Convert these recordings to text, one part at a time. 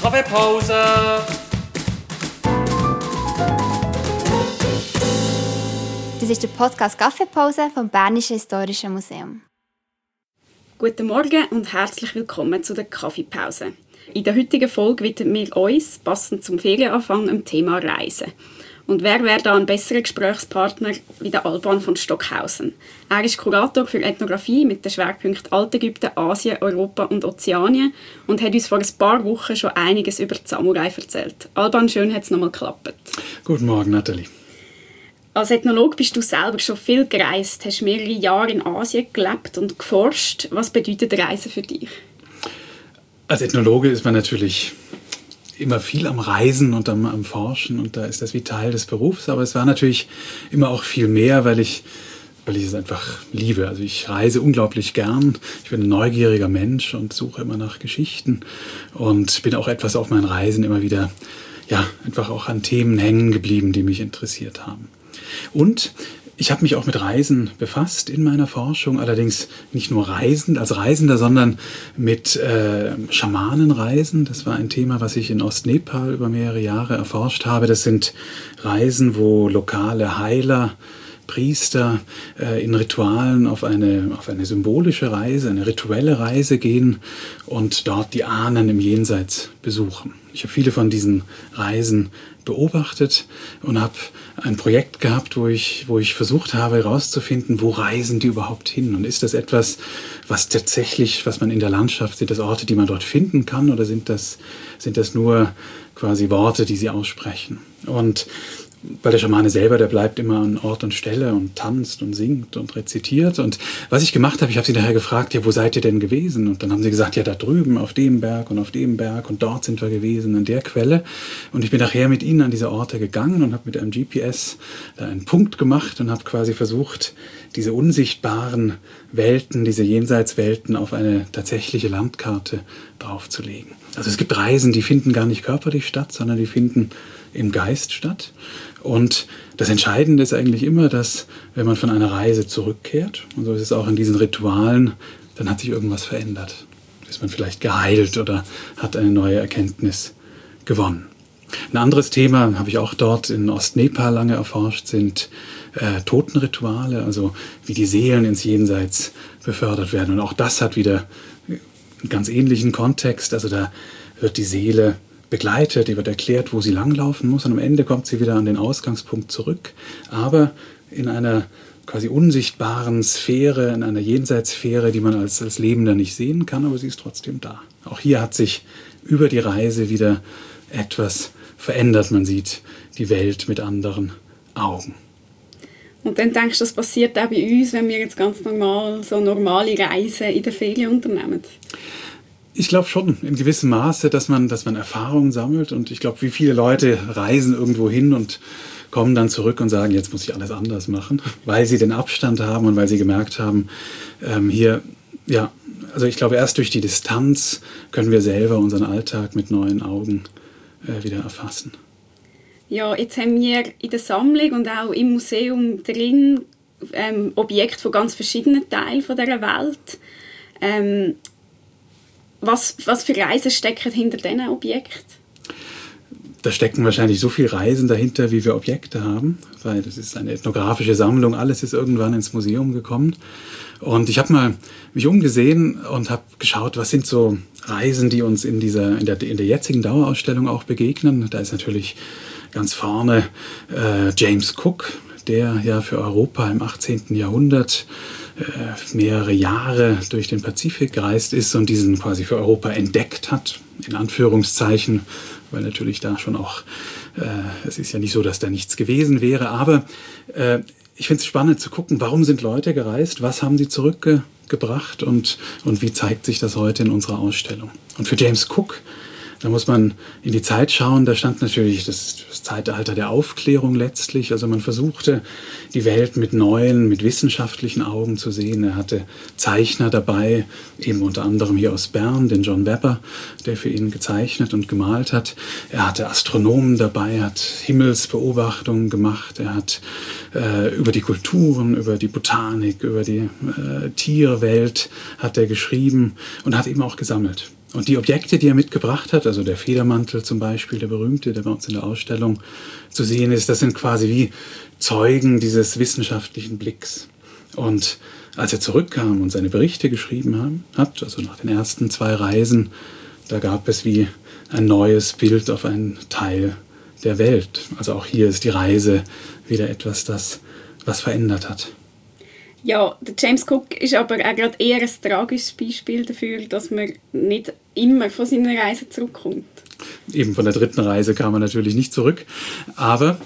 Kaffeepause! Das ist der Podcast Kaffeepause vom Bernischen Historischen Museum. Guten Morgen und herzlich willkommen zu der Kaffeepause. In der heutigen Folge widmen wir uns, passend zum Ferienanfang, dem Thema Reisen. Und wer wäre da ein besserer Gesprächspartner wie der Alban von Stockhausen? Er ist Kurator für Ethnographie mit den Schwerpunkten Altägypten, Asien, Europa und Ozeanien und hat uns vor ein paar Wochen schon einiges über die Samurai erzählt. Alban, schön hat es nochmal geklappt. Guten Morgen, Nathalie. Als Ethnologe bist du selber schon viel gereist, hast mehrere Jahre in Asien gelebt und geforscht. Was bedeutet Reisen für dich? Als Ethnologe ist man natürlich immer viel am Reisen und am Forschen und da ist das wie Teil des Berufs, aber es war natürlich immer auch viel mehr, weil ich es einfach liebe. Also ich reise unglaublich gern, ich bin ein neugieriger Mensch und suche immer nach Geschichten und bin auch etwas auf meinen Reisen immer wieder, einfach auch an Themen hängen geblieben, die mich interessiert haben. Und ich habe mich auch mit Reisen befasst in meiner Forschung, allerdings nicht nur als Reisender, sondern mit Schamanenreisen. Das war ein Thema, was ich in Ostnepal über mehrere Jahre erforscht habe. Das sind Reisen, wo lokale Heiler, Priester in Ritualen auf eine symbolische Reise, eine rituelle Reise gehen und dort die Ahnen im Jenseits besuchen. Ich habe viele von diesen Reisen beobachtet und habe ein Projekt gehabt, wo ich versucht habe herauszufinden, wo reisen die überhaupt hin und ist das etwas, was man in der Landschaft, sind das Orte, die man dort finden kann oder sind das nur quasi Worte, die sie aussprechen? Und weil der Schamane selber, der bleibt immer an Ort und Stelle und tanzt und singt und rezitiert. Und was ich gemacht habe, ich habe sie nachher gefragt, ja, wo seid ihr denn gewesen? Und dann haben sie gesagt, ja, da drüben auf dem Berg und dort sind wir gewesen, an der Quelle. Und ich bin nachher mit ihnen an diese Orte gegangen und habe mit einem GPS da einen Punkt gemacht und habe quasi versucht, diese unsichtbaren Welten, diese Jenseitswelten auf eine tatsächliche Landkarte draufzulegen. Also es gibt Reisen, die finden gar nicht körperlich statt, sondern die finden im Geist statt. Und das Entscheidende ist eigentlich immer, dass wenn man von einer Reise zurückkehrt, und so ist es auch in diesen Ritualen, dann hat sich irgendwas verändert. Ist man vielleicht geheilt oder hat eine neue Erkenntnis gewonnen. Ein anderes Thema, habe ich auch dort in Ostnepal lange erforscht, sind Totenrituale, also wie die Seelen ins Jenseits befördert werden. Und auch das hat wieder einen ganz ähnlichen Kontext. Also da wird die Seele begleitet, ihr wird erklärt, wo sie langlaufen muss und am Ende kommt sie wieder an den Ausgangspunkt zurück, aber in einer quasi unsichtbaren Sphäre, in einer Jenseitssphäre, die man als Lebender nicht sehen kann, aber sie ist trotzdem da. Auch hier hat sich über die Reise wieder etwas verändert. Man sieht die Welt mit anderen Augen. Und dann denkst du, das passiert auch bei uns, wenn wir jetzt ganz normale Reisen in der Ferien unternehmen? Ich glaube schon, in gewissem Maße, dass man Erfahrungen sammelt. Und ich glaube, wie viele Leute reisen irgendwo hin und kommen dann zurück und sagen, jetzt muss ich alles anders machen, weil sie den Abstand haben und weil sie gemerkt haben, also ich glaube, erst durch die Distanz können wir selber unseren Alltag mit neuen Augen wieder erfassen. Ja, jetzt haben wir in der Sammlung und auch im Museum drin Objekte von ganz verschiedenen Teilen dieser Welt. Was für Reisen stecken hinter diesen Objekten? Da stecken wahrscheinlich so viele Reisen dahinter, wie wir Objekte haben, weil das ist eine ethnografische Sammlung, alles ist irgendwann ins Museum gekommen. Und ich habe mal mich umgesehen und habe geschaut, was sind so Reisen, die uns in der jetzigen Dauerausstellung auch begegnen. Da ist natürlich ganz vorne James Cook, der ja für Europa im 18. Jahrhundert mehrere Jahre durch den Pazifik gereist ist und diesen quasi für Europa entdeckt hat, in Anführungszeichen, weil natürlich da schon auch, es ist ja nicht so, dass da nichts gewesen wäre, aber ich finde es spannend zu gucken, warum sind Leute gereist, was haben sie zurückgebracht und wie zeigt sich das heute in unserer Ausstellung. Und für James Cook, da muss man in die Zeit schauen, da stand natürlich das Zeitalter der Aufklärung letztlich. Also man versuchte, die Welt mit neuen, mit wissenschaftlichen Augen zu sehen. Er hatte Zeichner dabei, eben unter anderem hier aus Bern, den John Webber, der für ihn gezeichnet und gemalt hat. Er hatte Astronomen dabei, hat Himmelsbeobachtungen gemacht. Er hat über die Kulturen, über die Botanik, über die Tierwelt hat er geschrieben und hat eben auch gesammelt. Und die Objekte, die er mitgebracht hat, also der Federmantel zum Beispiel, der berühmte, der bei uns in der Ausstellung zu sehen ist, das sind quasi wie Zeugen dieses wissenschaftlichen Blicks. Und als er zurückkam und seine Berichte geschrieben hat, also nach den ersten 2 Reisen, da gab es wie ein neues Bild auf einen Teil der Welt. Also auch hier ist die Reise wieder etwas, das was verändert hat. Ja, der James Cook ist aber auch gerade eher ein tragisches Beispiel dafür, dass man nicht immer von seiner Reise zurückkommt. Eben von der 3. Reise kam er natürlich nicht zurück, aber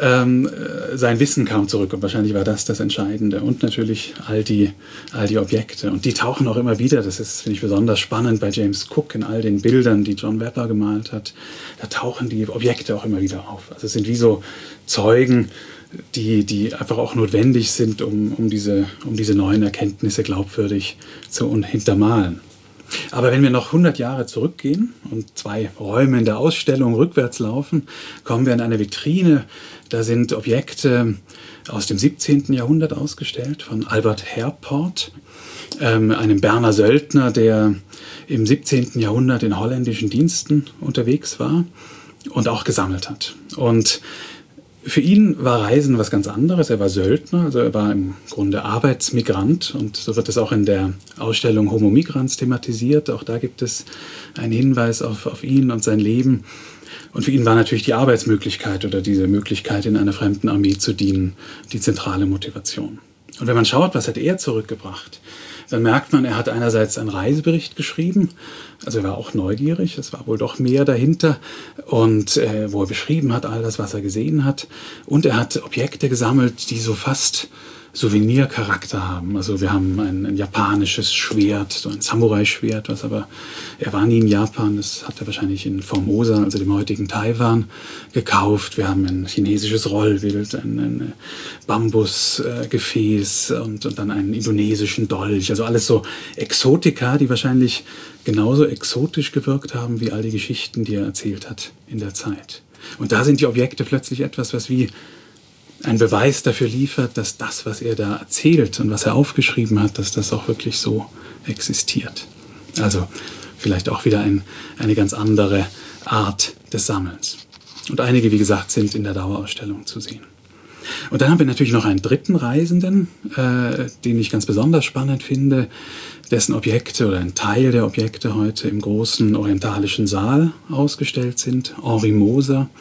sein Wissen kam zurück und wahrscheinlich war das Entscheidende und natürlich all die Objekte und die tauchen auch immer wieder, das ist, finde ich, besonders spannend bei James Cook in all den Bildern, die John Webber gemalt hat, da tauchen die Objekte auch immer wieder auf. Also es sind wie so Zeugen, die einfach auch notwendig sind, um diese neuen Erkenntnisse glaubwürdig zu hintermalen. Aber wenn wir noch 100 Jahre zurückgehen und 2 Räume in der Ausstellung rückwärts laufen, kommen wir an eine Vitrine. Da sind Objekte aus dem 17. Jahrhundert ausgestellt von Albert Herport, einem Berner Söldner, der im 17. Jahrhundert in holländischen Diensten unterwegs war und auch gesammelt hat. Und für ihn war Reisen was ganz anderes. Er war Söldner, also er war im Grunde Arbeitsmigrant und so wird es auch in der Ausstellung Homo Migrans thematisiert. Auch da gibt es einen Hinweis auf ihn und sein Leben. Und für ihn war natürlich die Arbeitsmöglichkeit oder diese Möglichkeit, in einer fremden Armee zu dienen, die zentrale Motivation. Und wenn man schaut, was hat er zurückgebracht, dann merkt man, er hat einerseits einen Reisebericht geschrieben, also er war auch neugierig, es war wohl doch mehr dahinter, und wo er beschrieben hat, all das, was er gesehen hat. Und er hat Objekte gesammelt, die so fast Souvenircharakter haben. Also wir haben ein japanisches Schwert, so ein Samurai-Schwert, was aber, er war nie in Japan, das hat er wahrscheinlich in Formosa, also dem heutigen Taiwan, gekauft. Wir haben ein chinesisches Rollbild, ein Bambusgefäß und dann einen indonesischen Dolch. Also alles so Exotika, die wahrscheinlich genauso exotisch gewirkt haben wie all die Geschichten, die er erzählt hat in der Zeit. Und da sind die Objekte plötzlich etwas, was wie ein Beweis dafür liefert, dass das, was er da erzählt und was er aufgeschrieben hat, dass das auch wirklich so existiert. Also vielleicht auch wieder eine ganz andere Art des Sammelns. Und einige, wie gesagt, sind in der Dauerausstellung zu sehen. Und dann haben wir natürlich noch einen 3. Reisenden, den ich ganz besonders spannend finde, dessen Objekte oder ein Teil der Objekte heute im großen orientalischen Saal ausgestellt sind. Henri Moser,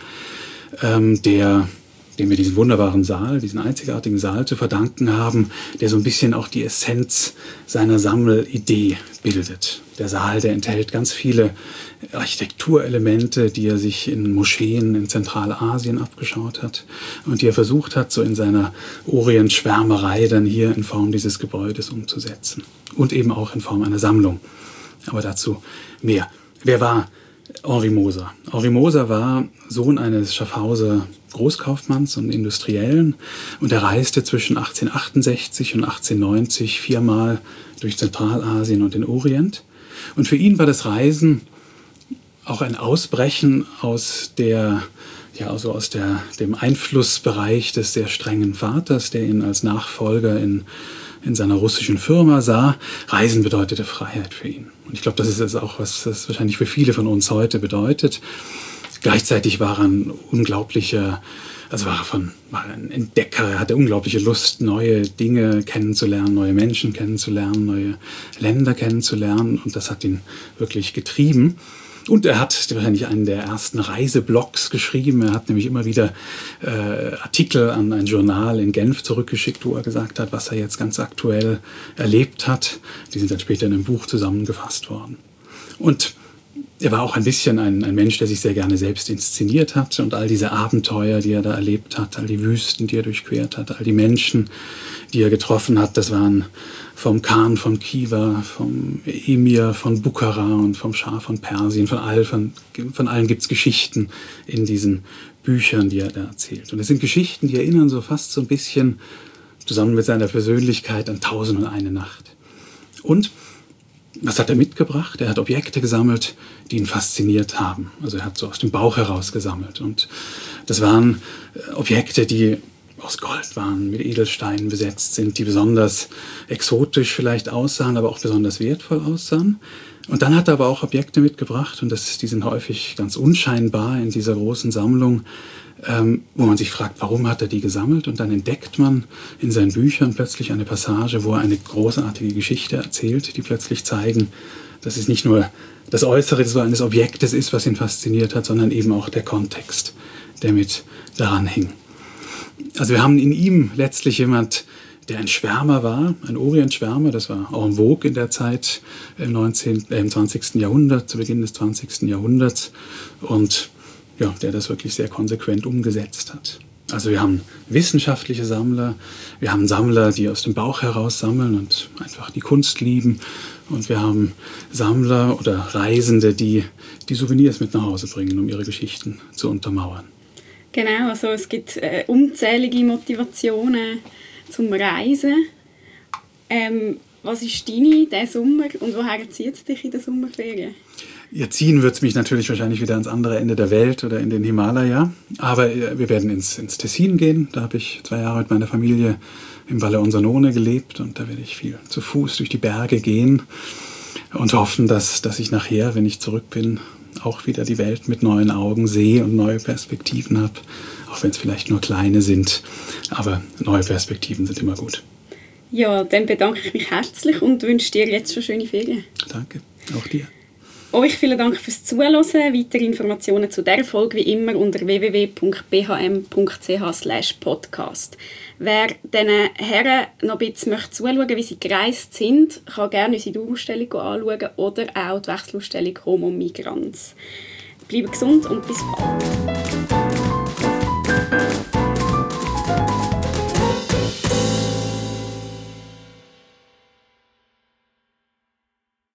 dem wir diesen wunderbaren Saal, diesen einzigartigen Saal zu verdanken haben, der so ein bisschen auch die Essenz seiner Sammelidee bildet. Der Saal, der enthält ganz viele Architekturelemente, die er sich in Moscheen in Zentralasien abgeschaut hat und die er versucht hat, so in seiner Orientschwärmerei dann hier in Form dieses Gebäudes umzusetzen. Und eben auch in Form einer Sammlung. Aber dazu mehr. Wer war Henri Moser? Henri Moser war Sohn eines Schaffhauser Großkaufmanns und Industriellen und er reiste zwischen 1868 und 1890 4-mal durch Zentralasien und den Orient. Und für ihn war das Reisen auch ein Ausbrechen aus dem Einflussbereich des sehr strengen Vaters, der ihn als Nachfolger in seiner russischen Firma sah. Reisen bedeutete Freiheit für ihn. Und ich glaube, das ist auch, was das wahrscheinlich für viele von uns heute bedeutet. Gleichzeitig war er ein unglaublicher, war ein Entdecker. Er hatte unglaubliche Lust, neue Dinge kennenzulernen, neue Menschen kennenzulernen, neue Länder kennenzulernen. Und das hat ihn wirklich getrieben. Und er hat wahrscheinlich einen der ersten Reiseblogs geschrieben. Er hat nämlich immer wieder Artikel an ein Journal in Genf zurückgeschickt, wo er gesagt hat, was er jetzt ganz aktuell erlebt hat. Die sind dann später in einem Buch zusammengefasst worden. Und er war auch ein bisschen ein Mensch, der sich sehr gerne selbst inszeniert hat. Und all diese Abenteuer, die er da erlebt hat, all die Wüsten, die er durchquert hat, all die Menschen, die er getroffen hat, das waren vom Khan von Khiva, vom Emir von Bukhara und vom Schah von Persien. Von allen gibt es Geschichten in diesen Büchern, die er da erzählt. Und es sind Geschichten, die erinnern so fast so ein bisschen, zusammen mit seiner Persönlichkeit, an 1001 Nacht. Und was hat er mitgebracht? Er hat Objekte gesammelt, die ihn fasziniert haben. Also er hat so aus dem Bauch heraus gesammelt. Und das waren Objekte, die aus Gold waren, mit Edelsteinen besetzt sind, die besonders exotisch vielleicht aussahen, aber auch besonders wertvoll aussahen. Und dann hat er aber auch Objekte mitgebracht, und die sind häufig ganz unscheinbar in dieser großen Sammlung, wo man sich fragt, warum hat er die gesammelt? Und dann entdeckt man in seinen Büchern plötzlich eine Passage, wo er eine großartige Geschichte erzählt, die plötzlich zeigen, dass es nicht nur das Äußere so eines Objektes ist, was ihn fasziniert hat, sondern eben auch der Kontext, der mit daran hing. Also wir haben in ihm letztlich jemand, der ein Schwärmer war, ein Orientschwärmer, das war en vogue in der Zeit im 20. Jahrhundert, zu Beginn des 20. Jahrhunderts, und ja, der das wirklich sehr konsequent umgesetzt hat. Also wir haben wissenschaftliche Sammler, wir haben Sammler, die aus dem Bauch heraus sammeln und einfach die Kunst lieben, und wir haben Sammler oder Reisende, die Souvenirs mit nach Hause bringen, um ihre Geschichten zu untermauern. Genau, also es gibt unzählige Motivationen zum Reisen. Was ist deine diesen Sommer und woher zieht es dich in der Sommerferien? Ja, ziehen wird es mich natürlich wahrscheinlich wieder ans andere Ende der Welt oder in den Himalaya. Aber wir werden ins Tessin gehen. Da habe ich 2 Jahre mit meiner Familie im Valle Onsanone gelebt, und da werde ich viel zu Fuß durch die Berge gehen und hoffen, dass ich nachher, wenn ich zurück bin, auch wieder die Welt mit neuen Augen sehe und neue Perspektiven habe. Auch wenn es vielleicht nur kleine sind, aber neue Perspektiven sind immer gut. Ja, dann bedanke ich mich herzlich und wünsche dir jetzt schon schöne Ferien. Danke, auch dir. Euch vielen Dank fürs Zuhören. Weitere Informationen zu dieser Folge wie immer unter www.bhm.ch/podcast. Wer diesen Herren noch ein bisschen zuschauen möchte, wie sie gereist sind, kann gerne unsere Dauerausstellung anschauen oder auch die Wechselausstellung Homo Migrans. Bleibt gesund und bis bald.